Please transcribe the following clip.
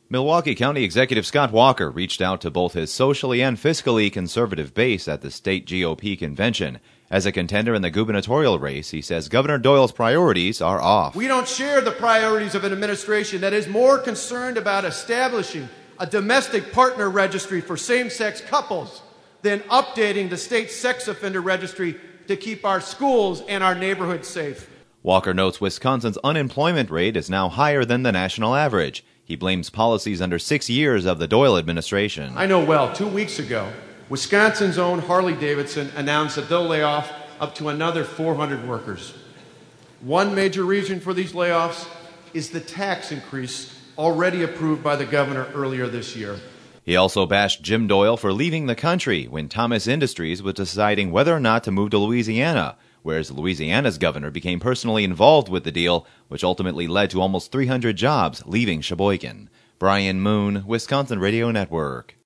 Milwaukee County Executive Scott Walker reached out to both his socially and fiscally conservative base at the state GOP convention. As a contender in the gubernatorial race, he says Governor Doyle's priorities are off. We don't share the priorities of an administration that is more concerned about establishing a domestic partner registry for same-sex couples than updating the state sex offender registry to keep our schools and our neighborhoods safe. Walker notes Wisconsin's unemployment rate is now higher than the national average. He blames policies under 6 years of the Doyle administration. I know well, 2 weeks ago, Wisconsin's own Harley-Davidson announced that they'll lay off up to another 400 workers. One major reason for these layoffs is the tax increase already approved by the governor earlier this year. He also bashed Jim Doyle for leaving the country when Thomas Industries was deciding whether or not to move to Louisiana, whereas Louisiana's governor became personally involved with the deal, which ultimately led to almost 300 jobs leaving Sheboygan. Brian Moon, Wisconsin Radio Network.